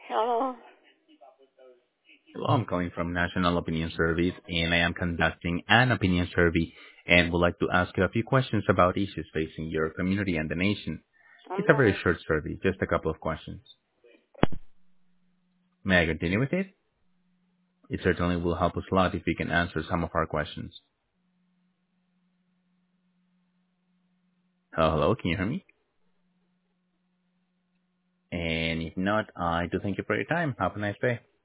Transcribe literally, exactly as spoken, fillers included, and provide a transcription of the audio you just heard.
Hello. Hello, I'm calling from National Opinion Service, and I am conducting an opinion survey and would like to ask you a few questions about issues facing your community and the nation. It's I'm a very ready. short survey, just a couple of questions. May I continue with it? It certainly will help us a lot if you can answer some of our questions. Hello, hello, can you hear me? And if not, I do thank you for your time. Have a nice day.